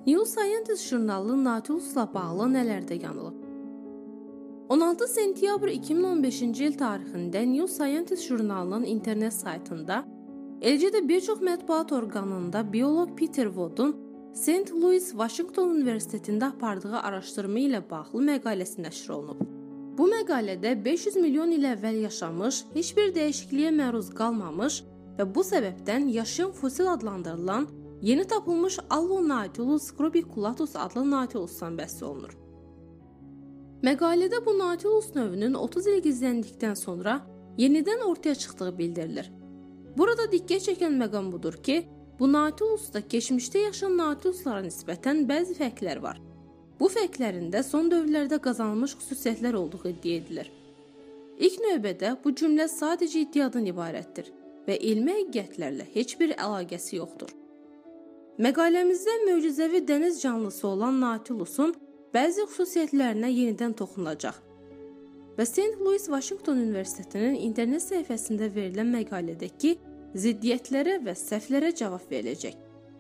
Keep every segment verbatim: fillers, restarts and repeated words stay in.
New Scientist jurnalı Nautilus'la bağlı nələrdə yanılıb? on altı sentyabr iki min on beşinci il tarixində New Scientist jurnalının internet saytında, eləcə də bir çox mətbuat orqanında bioloq Peter Wood'un Saint Louis, Washington Universitetində apardığı araşdırma ilə bağlı məqaləsi nəşr olunub. Bu məqalədə beş yüz milyon il əvvəl yaşamış, heç bir dəyişikliyə məruz qalmamış və bu səbəbdən yaşayan fosil adlandırılan yeni tapılmış Allonautilus scrobiculatus adlı Nautilusdan bəhs olunur. Məqalədə bu Nautilus növünün otuz il gizləndikdən sonra yenidən ortaya çıxdığı bildirilir. Burada diqqət çəkən məqam budur ki, bu Nautilusda keçmişdə yaşayan Nautiluslara nisbətən bəzi fərqlər var. Bu fərqlərin də son dövrlərdə qazanılmış xüsusiyyətlər olduğu iddia edilir. İlk növbədə bu cümlə sadəcə iddiadan ibarətdir və elmi həqiqətlərlə heç bir əlaqəsi yoxdur. Məqaləmizdə möcüzəvi dəniz canlısı olan Nautilusun bəzi xüsusiyyətlərinə yenidən toxunulacaq və Saint Louis, Washington Universitetinin internet səhifəsində verilən məqalədəki ziddiyyətlərə və səhvlərə cavab veriləcək.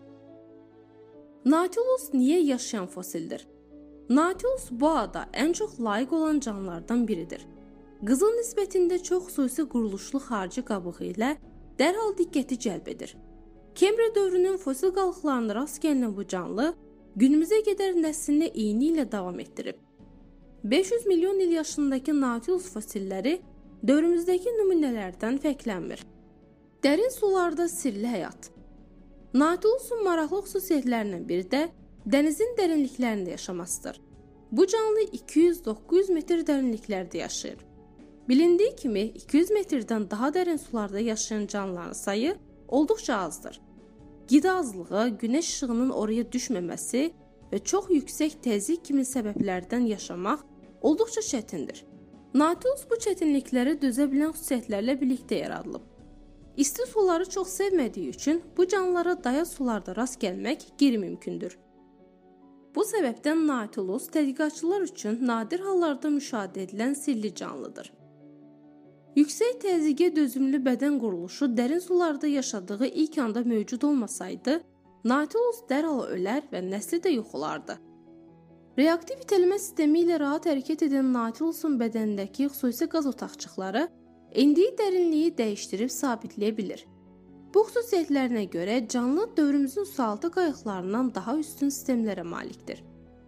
Nautilus niyə yaşayan fosildir? Nautilus bu ada ən çox layiq olan canlılardan biridir. Qızıl nisbətində çox xüsusi quruluşlu xarici qabığı ilə dərhal diqqəti cəlb edir. Kembra dövrünün fosil qalıqlarına rast gəlinən bu canlı günümüzə qədər nəslini eyni ilə davam etdirib. beş yüz milyon il yaşındakı Nautilus fosilləri dövrümüzdəki nümunələrdən fərqlənmir. Dərin sularda sirli həyat. Nautilusun maraqlı xüsusiyyətlərindən biri də dənizin dərinliklərində yaşamasıdır. Bu canlı iki yüz doqquz yüz metr dərinliklərdə yaşayır. Bilindiyi kimi iki yüz metrdən daha dərin sularda yaşayan canlıların sayı olduqca azdır. Qida azlığı, günəş işığının oraya düşməməsi və çox yüksək təzyiq kimi səbəblərdən yaşamaq olduqca çətindir. Nautilus bu çətinliklərə dözə bilən xüsusiyyətlərlə birlikdə yaradılıb. İsti suları çox sevmədiyi üçün bu canlılara dayaz sularda rast gəlmək qeyri-mümkündür. Bu səbəbdən Nautilus tədqiqatçılar üçün nadir hallarda müşahidə edilən sirli canlıdır. Yüksək təzyiqə dözümlü bədən quruluşu dərin sularda yaşadığı ilk anda mövcud olmasaydı, Nautilus dərhal ölər və nəsli də yox olardı. Reaktiv itəlmə sistemi ilə rahat hərəkət edən Nautilusun bədənindəki xüsusi qaz otaqçıqları endiyi dərinliyi dəyişdirib sabitləyə bilir. Bu xüsusiyyətlərinə görə canlı dövrümüzün sualtı qayıqlarından daha üstün sistemlərə malikdir.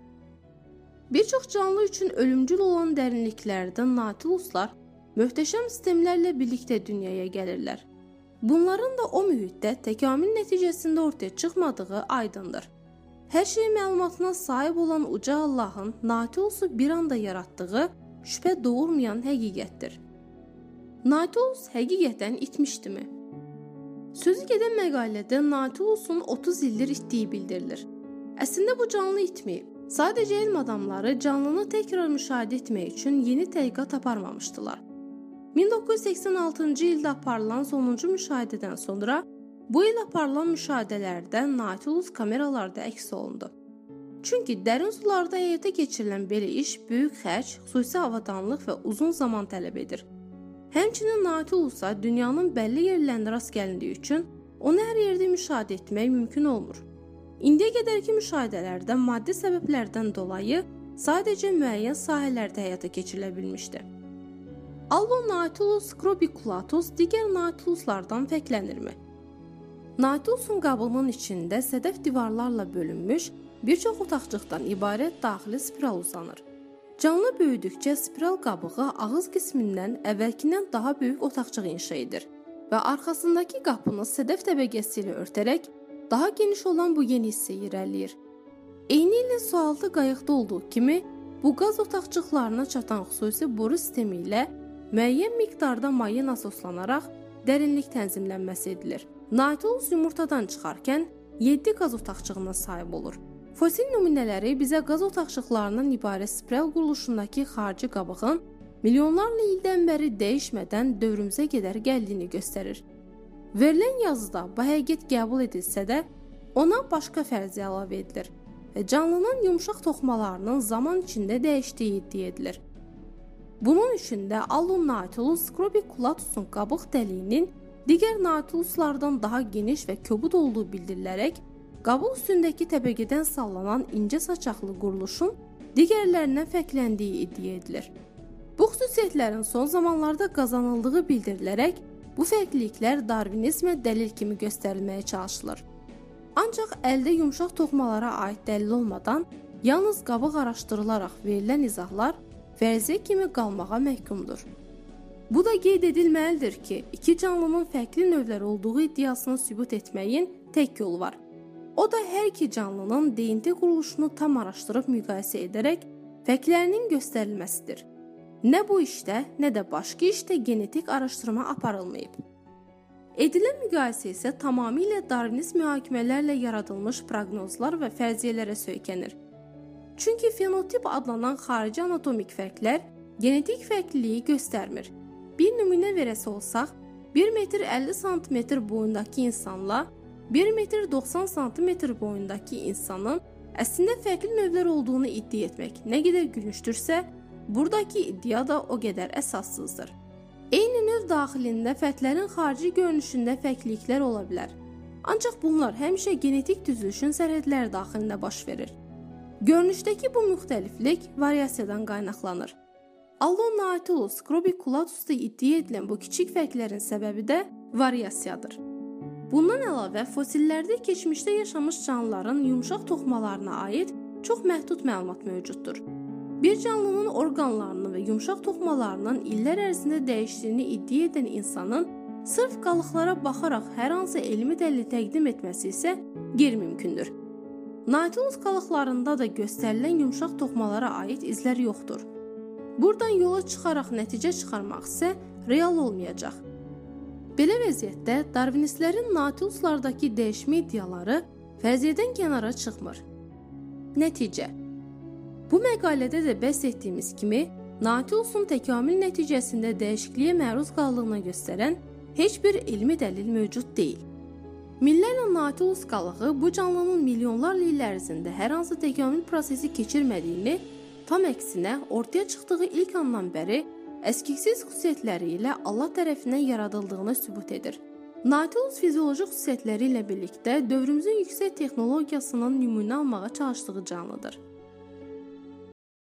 Bir çox canlı üçün ölümcül olan dərinliklərdən Nautiluslar möhtəşəm sistemlərlə birlikdə dünyaya gəlirlər. Bunların da o mühitdə təkamül nəticəsində ortaya çıxmadığı aydındır. Hər şey məlumatına sahib olan uca Allahın Nautilusu bir anda yaratdığı şübhə doğurmayan həqiqətdir. Nautilus həqiqətən itmişdimi? Sözü gedən məqalədə Nautilusun otuz ildir itdiyi bildirilir. Əslində bu canlı itməyib. Sadəcə elm adamları canlını təkrar müşahidə etmək üçün yeni tədqiqat aparmamışdılar. min doqquz yüz səksən altıncı ildə aparılan sonuncu müşahidədən sonra bu il aparılan müşahidələrdə Nautilus kameralarda əks olundu. Çünki dərin sularda həyata keçirilən belə iş böyük xərc, xüsusi avadanlıq və uzun zaman tələb edir. Həmçinin Nautilusa dünyanın bəlli yerlərində rast gəlindiyi üçün onu hər yerdə müşahidə etmək mümkün olmur. İndiyə qədərki müşahidələrdə maddi səbəblərdən dolayı sadəcə müəyyən sahələrdə həyata keçirilə bilmişdi. Allonautilus scrobiculatus digər Nautiluslardan fərqlənirmi? Nautilusun qabığının içində sədəf divarlarla bölünmüş bir çox otaqcıqdan ibarət daxili spiral uzanır. Canlı böyüdükcə spiral qabığı ağız qismindən əvvəlkindən daha böyük otaqcıq inşa edir və arxasındakı qapını sədəf təbəqəsi ilə örtərək daha geniş olan bu yeni hissəyə irəliləyir. Eyni ilə sualtı qayıqda olduğu kimi bu qaz otaqcıqlarına çatan xüsusi boru sistemi ilə müəyyən miqdarda maye nasoslanaraq dərinlik tənzimlənməsi edilir. Nautilus yumurtadan çıxarkən yeddi qaz otaqcığına sahib olur. Fosil nümunələri bizə qaz otaqcıqlarından ibarət spiral quruluşundakı xarici qabığın milyonlarla ildən bəri dəyişmədən dövrümüzə qədər gəldiyini göstərir. Verilən yazıda bu həqiqət qəbul edilsə də, ona başqa fərziyyə əlavə edilir və canlının yumşaq toxumalarının zaman içində dəyişdiyi iddia edilir. Bunun üçün də Allonautilus scrobiculatus'un qabıq dəliyinin digər Nautiluslardan daha geniş və kobud olduğu bildirilərək qabıq üstündəki təbəqədən sallanan incə saçaqlı quruluşun digərlərindən fərqləndiyi iddia edilir. Bu xüsusiyyətlərin son zamanlarda qazanıldığı bildirilərək, bu fərqliliklər Darvinizmə dəlil kimi göstərilməyə çalışılır. Ancaq əldə yumşaq toxumalara aid dəlil olmadan, yalnız qabıq araşdırılaraq verilən izahlar fərziyyə kimi qalmağa məhkumdur. Bu da qeyd edilməlidir ki, iki canlının fərqli növlər olduğu iddiasını sübut etməyin tək yolu var. O da hər iki canlının D N T quruluşunu tam araşdırıb müqayisə edərək fərqlərinin göstərilməsidir. Nə bu işdə, nə də başqa işdə genetik araşdırma aparılmayıb. Edilən müqayisə isə tamamilə Darvinist mühakimələrlə yaradılmış proqnozlar və fərziyyələrə söykənir. Çünki fenotip adlanan xarici anatomik fərqlər genetik fərqliliyi göstərmir. Bir nümunə verəsi olsaq, bir metr əlli santimetr boyundakı insanla bir metr doxsan santimetr boyundakı insanın əslində fərqli növlər olduğunu iddia etmək nə qədər gülünçdürsə, buradakı iddia da o qədər əsassızdır. Eyni növ daxilində fərqlərin xarici görünüşündə fərqliliklər ola bilər. Ancaq bunlar həmişə genetik düzülüşün sərhədləri daxilində baş verir. Görünüşdəki bu müxtəliflik variasiyadan qaynaqlanır. Allonautilus scrobiculatusda iddia edilən bu kiçik fərqlərin səbəbi də variasiyadır. Bundan əlavə, fosillərdə keçmişdə yaşamış canlıların yumşaq toxumalarına aid çox məhdud məlumat mövcuddur. Bir canlının orqanlarını və yumşaq toxumalarının illər ərzində dəyişdiyini iddia edən insanın sırf qalıqlara baxaraq hər hansı elmi dəlil təqdim etməsi isə qeyri-mümkündür. Nautilus qalıqlarında da göstərilən yumşaq toxumalara aid izlər yoxdur. Buradan yola çıxaraq nəticə çıxarmaq isə real olmayacaq. Belə vəziyyətdə Darvinistlərin Nautiluslardakı dəyişmə iddiaları fərziyyədən kənara çıxmır. Nəticə: bu məqalədə də bəhs etdiyimiz kimi, Nautilusun təkamül nəticəsində dəyişikliyə məruz qaldığını göstərən heç bir elmi dəlil mövcud deyil. Minlərlə Nautilus qalığı bu canlının milyonlarla il ərzində hər hansı təkamül prosesi keçirmədiyini, tam əksinə ortaya çıxdığı ilk andan bəri əskiksiz xüsusiyyətləri ilə Allah tərəfindən yaradıldığını sübut edir. Nautilus fizioloji xüsusiyyətləri ilə birlikdə dövrümüzün yüksək texnologiyasının nümunə almağa çalışdığı canlıdır.